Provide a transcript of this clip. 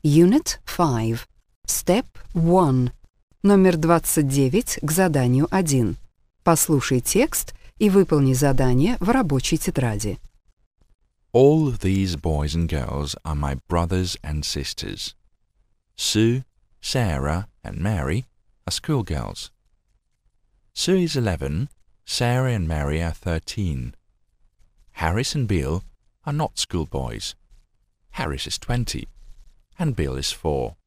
Unit 5. Step 1. Номер 29 к заданию 1. Послушай текст и выполни задание в рабочей тетради. All these boys and girls are my brothers and sisters. Sue, Sarah, and Mary are schoolgirls. Sue is 11, Sarah and Mary are 13. Harris and Bill are not schoolboys. Harris is 20, and Bill is 4.